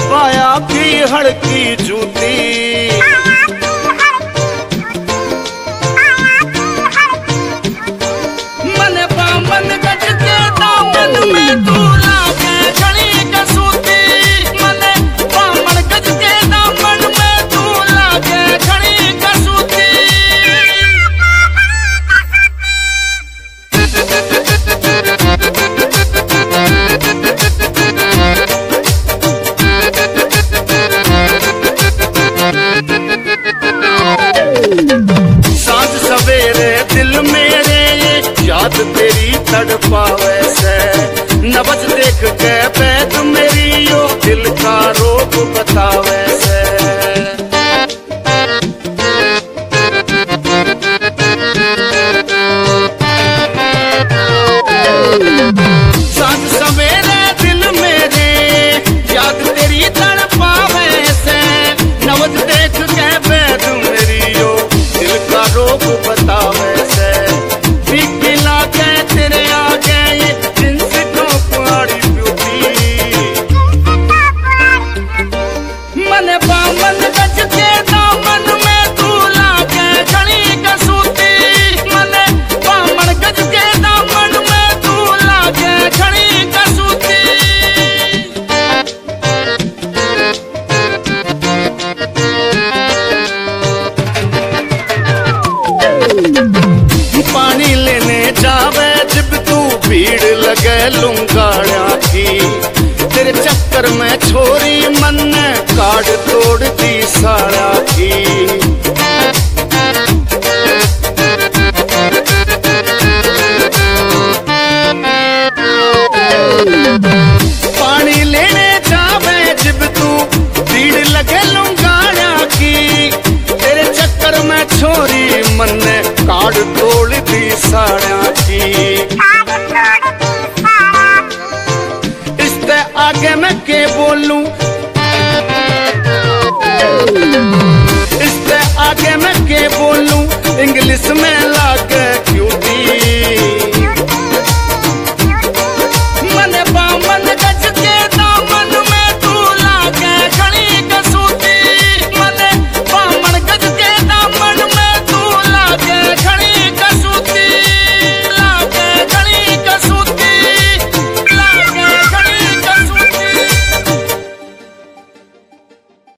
पाया की हड़की जूती। मन बामन गज के दामन में तू लागे घड़ी कसूती। मन बामन गज के दामन में तू लागे घड़ी कसूती। सांझ सवेरे दिल मेरे याद तेरी तड़पावे से। नबज देख के बैठ मेरी यो दिल का रोग बतावे से। सांझ सवेरे दिल मेरे याद तेरी तड़पावे से। नबज देख के बैठ मेरी यो दिल का रोग बतावे से। तेरे आगे ये जिनसे को पहाड़ी ब्यूटी। मन बामन गज के दामन में तू लागे घड़ी कसूती। मन बामन गज के दामन में तू लागे घड़ी कसूती। पानी लेने जावे जब तू भीड़ लगे लुंगाड़ा की। तेरे चक्कर में छोरी मन ने काट तोड़ दी साड़ा की। पानी लेने जावे जब तू भीड़ लगे लुंगाड़ा की। तेरे चक्कर में छोरी मन ने काट